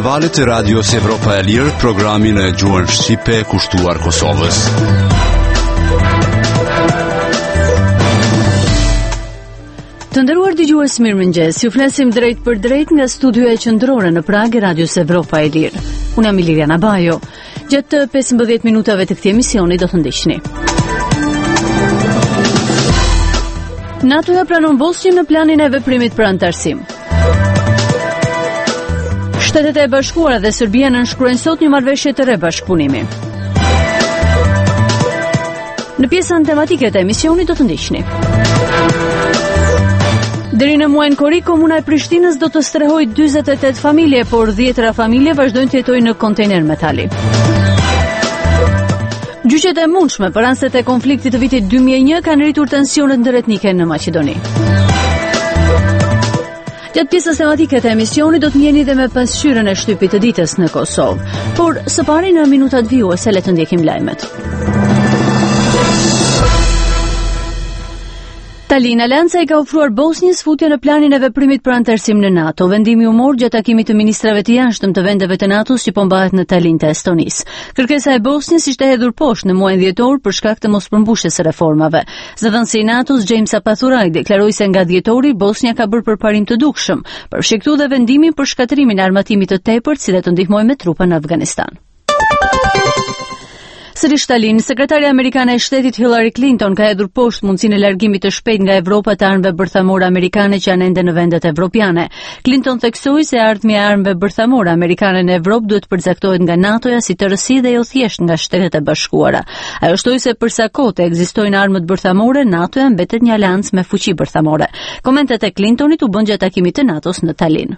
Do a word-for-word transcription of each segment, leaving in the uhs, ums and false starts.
në valët e Radios Evropa e Lirë, programin e gjuhën shqipe kushtuar Kosovës. Të nderuar dëgjues, mirëmëngjes. Ju flasim drejt për drejt nga studioja qendrore në Prag e Radios Evropa e Lirë. Unë jam Liliana Bajo. Gjatë pesëmbëdhjetë minutave të këtij emisioni do të ndiqni. NATO-ja pranon Bosnjën në planin e veprimit për antarësim. Shtetet e Bashkuara dhe Serbia nënshkruajnë sot një marrëveshje të re bashkëpunimi. Në pjesën tematike të emisionit do të ndiqni. Deri në muajin korrik, komuna e Prishtinës do të strehojë dyzet e tetë familje, por dhjetëra familje vazhdojnë të jetojnë në kontejner metali. Gjyqet e mundshme për anëset e konfliktit të vitit dy mijë e një kanë rritur tensionet ndëretnike në Maqedoni. Gjatë pjesës tematike të emisionit do të njeni dhe me pasqyrën e shtypit të ditës në Kosovë. Por së pari në minutat vijuese le të ndjekim lajmet. Tallinn, Alianca i ka ofruar Bosnjës futje në planin e veprimit për antarësim në NATO. Vendimi u mor gjatë takimit të ministrave të jashtëm të vendeve të NATO-s që po mbahet në Tallinn të Estonisë. Kërkesa e Bosnjës ishte hedhur poshtë në muajin dhjetor për shkak të mospërmbushjes së reformave. Zëdhënësi i NATO-s James Apathuraj deklaroi se nga dhjetori Bosnja ka bërë përparim të dukshëm, përfshiktu dhe vendimin për shkatrimin e armatimit të tepërt si dhe të ndihmojë me trupa në Afganistan. Sërish Tallinn, sekretarja amerikane e shtetit Hillary Clinton ka hedhur poshtë mundësinë e largimit të shpejtë nga Evropa të armëve bërthamore amerikane që janë ende në vendet evropiane. Clinton theksoi se ardhmja e armëve bërthamore amerikane në Evropë duhet përcaktohet nga NATO-ja si tërësi dhe jo thjesht nga Shtetet e Bashkuara. Ajo shtoi se për sa kohë ekzistojnë armët bërthamore, NATO-ja mbetet një aleancë me fuqi bërthamore. Komentet e Clintonit u bën gjatë takimit të NATO-s në Tallinn.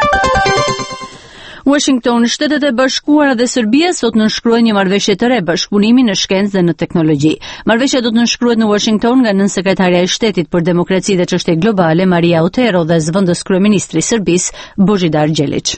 Washington, Shtetet e Bashkuara dhe Serbia sot nënshkruajnë një marrëveshje të re bashkëpunimi në shkencë dhe në teknologji. Marrëveshja do të nënshkruhet në Washington nga nënsekretarja e shtetit për demokraci dhe çështje globale Maria Otero dhe zëvendës kryeministri i Serbisë Božidar Đelić.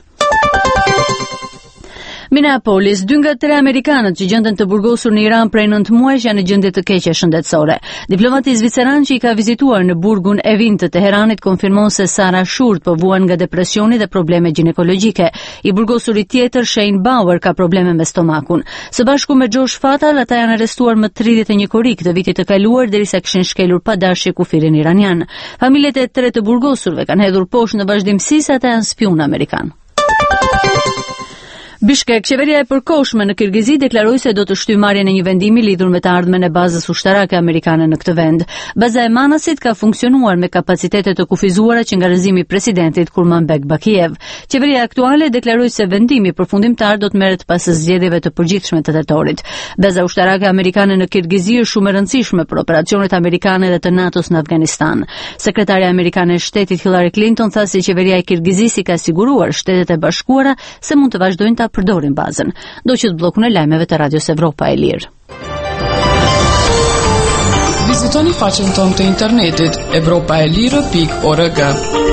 Minneapolis, dy nga tre amerikanët që gjenden të burgosur në Iran prej nëntë muajsh janë në gjendje të keqe shëndetësore. Diplomati zviceran që i ka vizituar në burgun Evin të Teheranit konfirmon se Sara Shurt po vuan nga depresioni dhe probleme ginekologjike. I burgosuri tjetër, Shane Bauer, ka probleme me stomakun. Së bashku me Josh Fatal, ata janë arrestuar më tridhjetë e një korrik të vitit të kaluar derisa kishin shkelur pa dashje kufirin iranian. Familjet e tre të burgosurve kanë hedhur poshtë në vazhdimsi se ata janë spion amerikan. Bishkek, qeveria e përkohshme në Kirgizi deklaroi se do të shtyjë marrjen e një vendimi lidhur me të ardhmen e bazës ushtarake amerikane në këtë vend. Baza e Manasit ka funksionuar me kapacitete të kufizuara që nga rrëzimi i presidentit Kurmanbek Bakijev. Qeveria aktuale deklaroi se vendimi përfundimtar do të merret pas zgjedhjeve të përgjithshme të tetorit. Baza ushtarake amerikane në Kirgizi është shumë e rëndësishme për operacionet amerikane dhe të NATO-s në Afganistan. Sekretarja amerikane e shtetit Hillary Clinton tha se qeveria e Kirgizisë ka siguruar Shtetet e Bashkuara se mund të vazhdojnë ta përdorin bazën. Do që të bllokun e lajmeve të Radios Evropa e Lirë. Vizitoni faqen tonë të internetit evropa e lirë pikë org.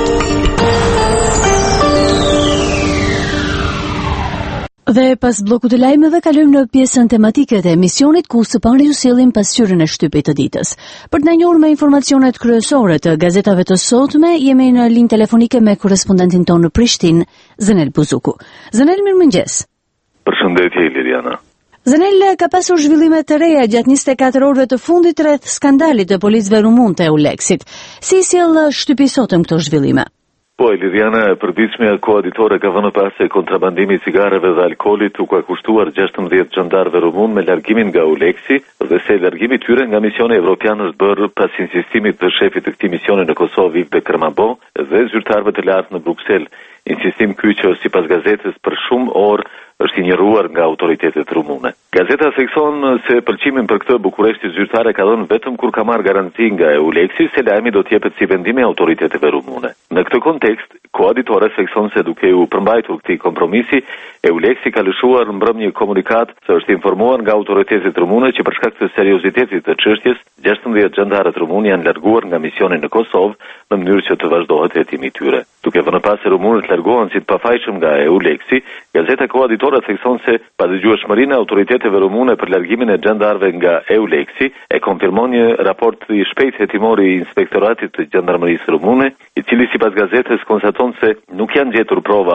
Dhe pas bllokut të lajmeve kalojmë në pjesën tematike të emisionit ku së pari ju sillim pasqyrën e shtypit të ditës. Për të na njohur me informacionet kryesore të gazetave të sotme, jemi në linjë telefonike me korrespondentin tonë në Prishtinë, Zenel Buzuku. Zenel, mirëmëngjes. Përshëndetje Liliana. Zenel, ka pasur zhvillime të reja gjatë njëzet e katër orëve të fundit rreth skandalit të policëve rumun të Euleksit. Si sjell shtypi sotëm këto zhvillime? Po, Liliana, e përditshmja koaditore ka vënë pas se kontrabandimi i cigareve dhe alkoolit u ka kushtuar gjashtëmbëdhjetë xhandarëve rumun me largimin nga Euleksi dhe se largimi i tyre nga misioni evropian është bërë pas insistimit të shefit të këtij misioni në Kosovë Viktor Kërmabo dhe zyrtarëve të lartë në Bruksel. Insistim ky që sipas gazetës për shumë orë është injoruar nga autoritetet rumune. Gazeta thekson se pëlqimin për këtë Bukureshti zyrtare ka dhënë vetëm kur ka marrë garanci nga Euleksi se lajmi do të jepet si vendim i autoriteteve rumune. Në këtë kontekst, koaditore thekson se duke u përmbajtur këtij kompromisi, Euleksi ka lëshuar mbrëm një komunikat se është informuar nga autoritetet rumune që për shkak të seriozitetit të çështjes, gjashtëmbëdhjetë xhandarët rumun janë larguar nga misioni në Kosovë në mënyrë që të vazhdohet hetimi i tyre. Duke vënë pas se rumunët largohen si të pafajshëm nga Euleksi, gazeta koaditore thekson se pa dëgjueshmërinë e autoriteteve rumune për largimin e xhandarëve nga Euleksi e konfirmon një raport i shpejtë hetimor i Inspektoratit të Gjandarmerisë rumune, i cili sipas gazetës konstaton se nuk janë gjetur prova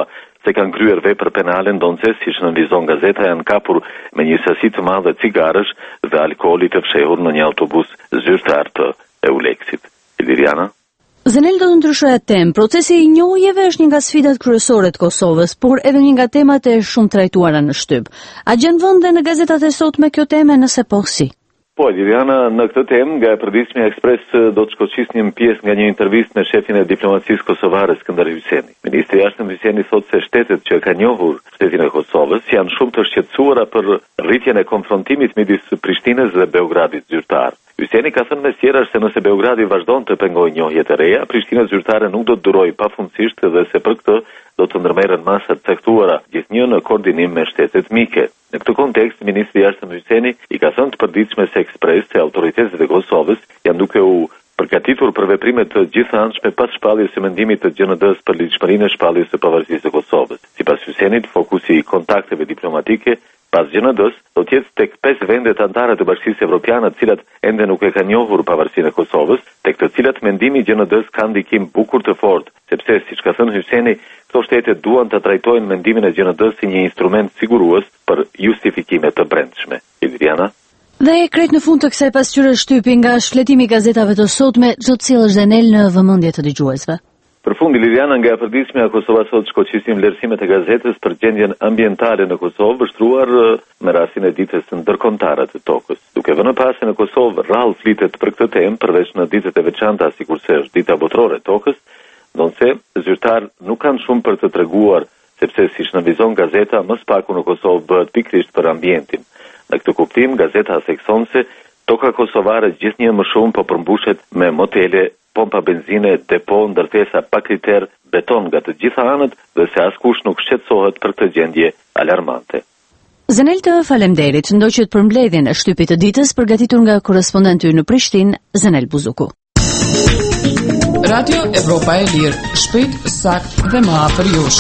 se kanë kryer vepër penale ndonse, siç nënvizon gazeta, janë kapur me një sasi të madhe cigarësh dhe alkooli të fshehur në një autobus zyrtar të Euleksit. Iliriana? Zenel do të ndryshojë temë. Procesi i njohjeve është një nga sfidat kryesore të Kosovës, por edhe një nga temat e shumë trajtuara në shtyp. A gjen vend në gazetat e sotme kjo temë, nëse po si? Po, Liliana, në këtë temë, nga e përditshmi Ekspres do të shkoqisnim pjesë nga një intervistë me shefin e diplomacisë kosovare Skënder Hyseni. Ministri i Jashtëm Hyseni thotë se shtetet që ka njohur shtetin e Kosovës janë shumë të shqetësuara për rritjen e konfrontimit midis Prishtinës dhe Beogradit zyrtar. Hyseni ka thënë mes tjerash se nëse Beogradi vazhdon të pengojë njohjet e reja, Prishtina zyrtare nuk do të durojë pafundësisht dhe se për këtë do të ndërmerren masa të caktuara, gjithnjë në koordinim me shtetet mike. Në këtë kontekst, ministri i Jashtëm Hyseni i ka thënë të përditshme se Ekspres se autoritetet e Kosovës janë duke u përgatitur për veprime të gjithëanshme pas shpalljes së mendimit të G N D-s për ligjshmërinë e shpalljes së pavarësisë së Kosovës. Sipas Hysenit, fokusi i kontakteve diplomatike pas G N D-s do të jetë tek pesë vendet anëtare të Bashkisë Evropiane, të cilat ende nuk e kanë njohur pavarësinë e Kosovës, tek të cilat mendimi i G N D-s ka ndikim bukur të fortë, sepse siç ka thënë Hyseni, këto shtete duan të trajtojnë mendimin e G N D-s si një instrument sigurues për justifikime të brendshme. Iliriana? Dhe krejt në fund të kësaj pasqyre shtypi nga shfletimi i gazetave të sotme, çdo të cilësh Zenel në vëmendje të dëgjuesve. Për fund, Liliana, nga e përditshmja Kosova Sot shkoqisim vlerësimet e gazetës për gjendjen ambientale në Kosovë, vështruar me rastin e ditës ndërkombëtare të tokës. Duke vënë pas se në Kosovë rrallë flitet për këtë temë, përveç në ditët e veçanta sikurse është dita botërore e tokës, ndonse zyrtar nuk kanë shumë për të treguar, sepse siç nënvizon gazeta, më së paku në Kosovë bëhet pikërisht për ambientin. Në këtë kuptim, gazeta thekson se toka kosovare gjithnjë më shumë po përmbushet me motele, pompa benzine, depo, ndërtesa pa kriter, beton nga të gjitha anët dhe se askush nuk shqetësohet për këtë gjendje alarmante. Zenel, të faleminderit, ndoqët për mbledhjen e shtypit të ditës përgatitur nga korrespondenti në Prishtinë, Zenel Buzuku. Radio Evropa e Lirë, shpejt, sakt dhe më afër jush.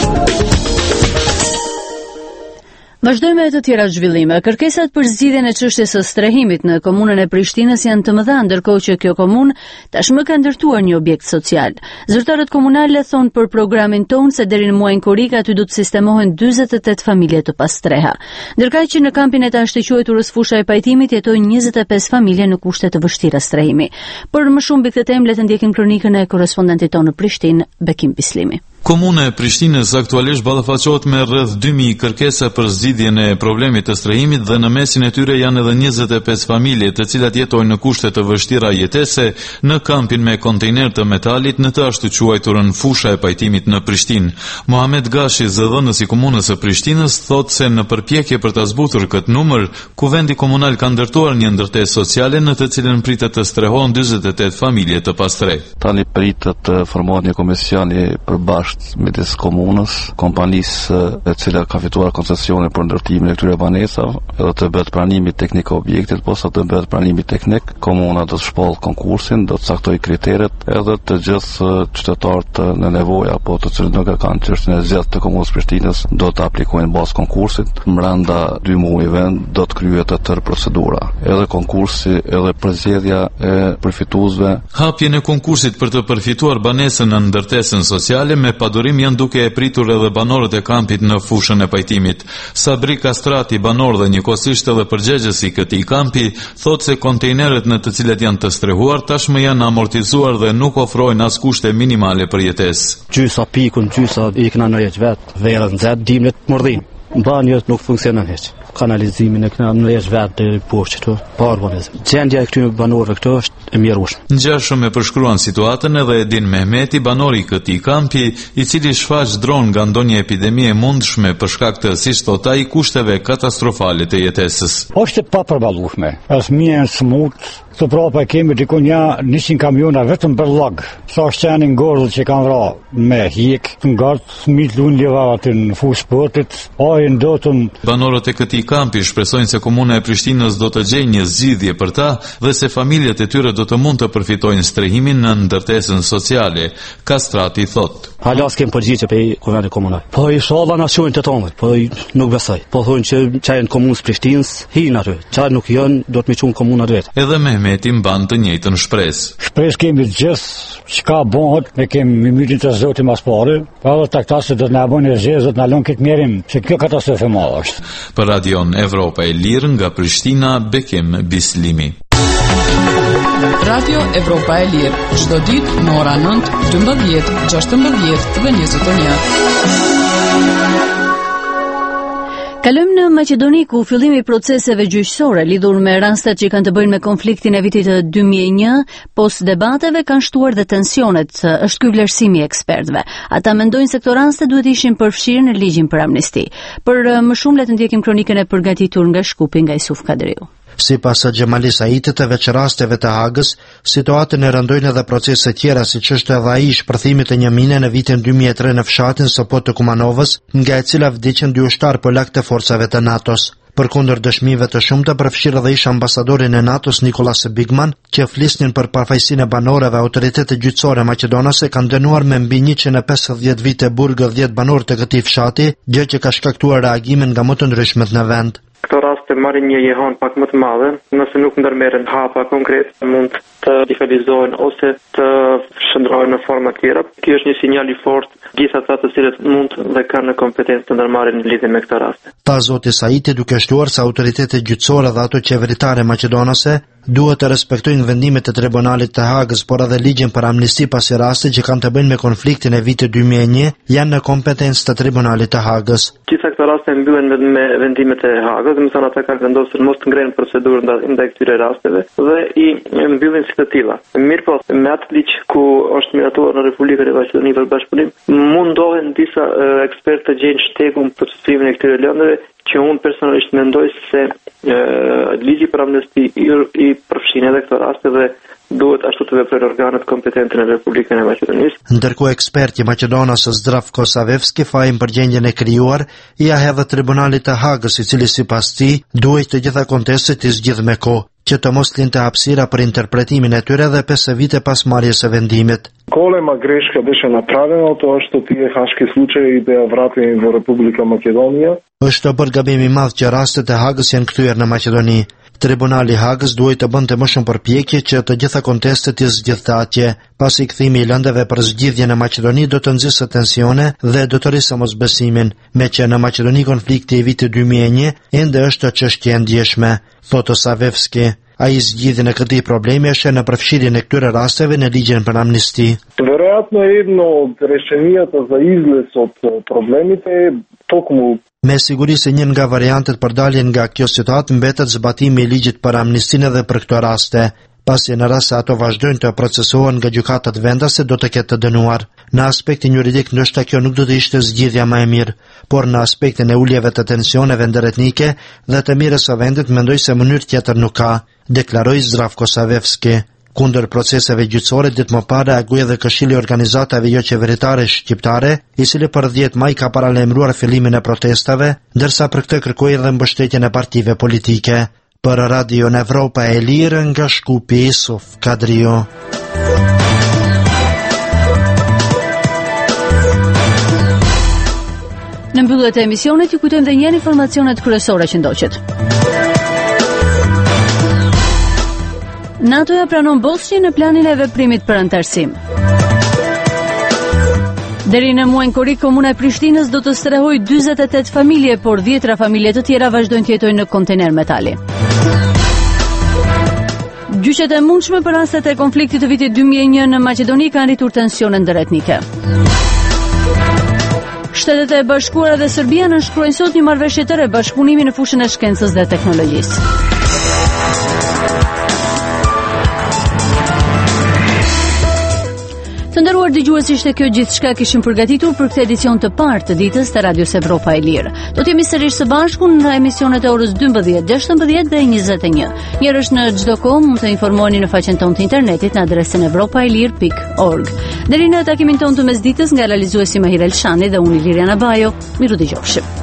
Vazhdojmë me të tjera zhvillime. Kërkesat për zgjidhjen e çështjes së strehimit në komunën e Prishtinës janë të mëdha, ndërkohë që kjo komunë tashmë ka ndërtuar një objekt social. Zyrtarët komunale thonë për programin tonë se deri në muajin korrik aty do të sistemohen dyzet e tetë familje të pastreha. Ndërkaq që në kampin e tashtë të quajturës fusha e pajtimit jetojnë njëzet e pesë familje në kushte të vështira strehimi. Por më shumë mbi këtë temë le të ndjekim kronikën e korrespondentit tonë në Prishtinë, Bekim Bislimi. Komuna e Prishtinës aktualisht ballafaqohet me rreth dy mijë kërkesa për zgjidhjen e problemit të strehimit dhe në mesin e tyre janë edhe njëzet e pesë familje të cilat jetojnë në kushte të vështira jetese në kampin me kontejner të metalit në të ashtu quajturën fusha e pajtimit në Prishtinë. Mohamed Gashi, zëdhënës i komunës së Prishtinës, thotë se në përpjekje për ta zbutur këtë numër, kuvendi komunal ka ndërtuar një ndërtesë sociale në të cilën pritet të strehohen dyzet e tetë familje të pastrehtë. Tani pritet të formohet një komision i përbashkët midis komunës, kompanisë e cila ka fituar koncesionin për ndërtimin e këtyre banesave, edhe të bëhet pranimi teknik i objektit, posa të bëhet pranimi teknik, komuna do të shpall konkursin, do të caktojë kriteret, edhe të gjithë qytetarët në nevojë apo të cilët nuk e kanë çështjen e zgjedhjes të komunës Prishtinës do të aplikojnë bazë konkursit. Brenda dy muajve do të kryhet e tërë procedura, edhe konkursi, edhe përzgjedhja e përfituesve. Hapjen e konkursit për të përfituar banesën në ndërtesën sociale me padurim janë duke e pritur edhe banorët e kampit në fushën e pajtimit. Sabri Kastrati, banor dhe njëkohësisht edhe përgjegjës i këtij kampi, thotë se kontejnerët në të cilat janë të strehuar tashmë janë amortizuar dhe nuk ofrojnë as kushte minimale për jetesë. Gjysa pikun, gjysa ikna në jetë vetë, verën nxehtë, dimrit mordhin. Banjët nuk funksionon hiç. Kanalizimin e këna në jetë vetë deri poshtë këtu, pa urbanizëm. Gjendja e këtyre banorëve këtu është e mjerueshme. Ngjashëm e përshkruan situatën edhe Edin Mehmeti, banori i këtij kampi, i cili shfaq dron nga ndonjë epidemi e mundshme për shkak të, siç thotë ai, kushteve katastrofale të jetesës. Është e paparballueshme. As mirë smut të prapa kemi diku një njëqind kamiona vetëm për lag. Sa është qenë ngordhë që kanë vra me hjek, ngart, mit lun leva aty në fushë sportit, ajën dotën. Banorët e këtij kampi shpresojnë se komuna e Prishtinës do të gjejë një zgjidhje për ta dhe se familjet e tyre do të mund të përfitojnë strehimin në ndërtesën sociale. Kastrati thotë. Hala s'kem përgjigje pe kuvendit komunal. Po inshallah na shojnë të tonë, po nuk besoj. Po thonë që çajën komunës Prishtinës hin aty. Çaj nuk janë, do të më çon komunat vet. Edhe Mehmet Mehmeti mban të njëjtën shpresë. Shpresë kemi të gjithë, çka bëhet, ne kemi mytin të Zotit mas pari, pa edhe taktasë do të na bëjnë zgjedhje, do të na lënë këtë mjerim, se kjo katastrofë e madhe është. Për Radion Evropa e Lirë nga Prishtina, Bekim Bislimi. Radio Evropa e Lirë, çdo ditë në ora nëntë, dymbëdhjetë, gjashtëmbëdhjetë dhe njëzet e një. Kalojmë në Maqedoni, ku fillimi i proceseve gjyqësore lidhur me rastet që kanë të bëjnë me konfliktin e vitit të dy mijë e një, pas debateve kanë shtuar dhe tensionet, është ky vlerësimi i ekspertëve. Ata mendojnë se këto raste duhet ishin përfshirë në ligjin për amnesti. Për më shumë le të ndjekim kronikën e përgatitur nga Shkupi nga Isuf Kadriu. Sipas Xhamali Saitit të veç rasteve të Hagës, situatën e rëndojnë edhe procese tjera, siç është edhe ai i shpërthimit të një mine në vitin dy mijë e tre në fshatin Sopot të Kumanovës, nga e cila vdiqën dy ushtar polak të forcave të NATO-s. Përkundër dëshmive të shumta përfshirë edhe ish ambasadorin e NATO-s Nikolas Bigman, që flisnin për parfajsinë e banorëve, autoritetet gjyqësore maqedonase kanë dënuar me mbi njëqind e pesëdhjetë vite burg dhjetë banorë të këtij fshati, gjë që ka shkaktuar reagimin nga më të ndryshmet në vend. Këto raste marrin një jehon pak më të madhe, nëse nuk ndërmerren hapa konkret, mund të digitalizohen ose të shndrohen në forma tjera. Ky është një sinjal i fortë gjithë ata të cilët mund dhe kanë kompetencë të ndërmarrin në lidhje me këtë raste. Ta zoti Saiti duke shtuar se autoritetet gjyqësore dhe ato qeveritare maqedonase duhet të respektojnë vendimet e Tribunalit të Hagës, por edhe ligjin për amnesti pasi raste që kanë të bëjnë me konfliktin e vitit dy mijë e një janë në kompetencë të Tribunalit të Hagës. Gjitha këto raste mbyllen me vendimet e Hagës, do të thonë ata kanë vendosur mos të ngrenë procedurë ndaj këtyre rasteve dhe i mbyllin si të tilla. Mirpo, me atë ligj ku është miratuar në Republikën e Maqedonisë për bashkëpunim, mundohen disa uh, ekspertë të gjejnë shtegun për çstimin e këtyre lëndëve, që unë personalisht mendoj se e, ligji për amnesti i, i përfshin edhe këto raste dhe duhet ashtu të veprojnë organet kompetente në Republikën e Maqedonisë. Ndërkohë eksperti maqedonas Zdravko Savevski fajin për gjendjen e krijuar i ja hedhë Tribunalit të Hagës, i cili sipas tij duhet të gjitha kontestet të zgjidhë me kohë, që të mos linte hapësira për interpretimin e tyre dhe pesë vite pas marrjes së vendimit. Голема грешка беше направена, тоа што тие хашки случаи беа вратени во Република Македонија. Është bërë gabim i madh që rastet e Hagës janë kthyer në Maqedoni. Tribunali i Hagës duhet të bënte më shumë përpjekje që të gjitha kontestet të zgjidhte atje. Pasi kthimi i lëndeve për zgjidhjen në Maqedoni do të nxjisë tensione dhe do të rrisë mosbesimin, me që në Maqedoni konflikti i vitit dy mijë e një ende është çështje e ndjeshme, thotë Savevski. Ai zgjidhjen e këtij problemi është në përfshirjen e këtyre rasteve në ligjin për amnesti. Веројатно едно од решенијата за излез од проблемите е токму. Me siguri se një nga variantet për daljen nga kjo situatë mbetet zbatimi i ligjit për amnistinë edhe për këto raste, pasi në rast se ato vazhdojnë të procesohen nga gjykatat vendase do të ketë të dënuar. Në aspektin juridik ndoshta kjo nuk do të ishte zgjidhja më e mirë, por në aspektin e uljeve të tensioneve ndërretnike dhe të mirës së vendit mendoj se mënyrë tjetër nuk ka, deklaroi Zdravko Savevski. Kundër proceseve gjyqësore ditë më parë reagoi edhe Këshilli i Organizatave jo qeveritare shqiptare, i cili për dhjetë maj ka paralajmëruar fillimin e protestave, ndërsa për këtë kërkoi edhe mbështetjen e partive politike. Për Radio Evropa e Lirë nga Shkupi Isuf Kadriu. Në mbyllje të emisionit ju kujtojmë edhe një informacionet kryesore që ndoqet. NATO-ja pranon Bosnjën në planin e veprimit për antarësim. Deri në muajin korrik, komuna e Prishtinës do të strehojë dyzet e tetë familje, por dhjetra familje të tjera vazhdojnë të jetojnë në kontejner metali. Gjyqet e mundshme për rastet e konfliktit të vitit dy mijë e një në Maqedoni kanë rritur tensionet ndërretnike. Shtetet e Bashkuara dhe Serbia nënshkruajnë sot një marrëveshje të re bashkëpunimi në fushën e shkencës dhe teknologjisë. Të nderuar dëgjues, ishte kjo gjithçka kishim përgatitur për këtë edicion të parë të ditës të Radios Evropa e Lirë. Do të jemi sërish së bashku në emisionet e orës dymbëdhjetë, gjashtëmbëdhjetë dhe njëzet e një. Njërësh në çdo kohë mund të informoheni në faqen tonë të internetit në adresën evropaelir pikë org. Deri në takimin tonë të mesditës nga realizuesi Mahir Elshani dhe unë Liriana Bajo, miru dëgjofshim.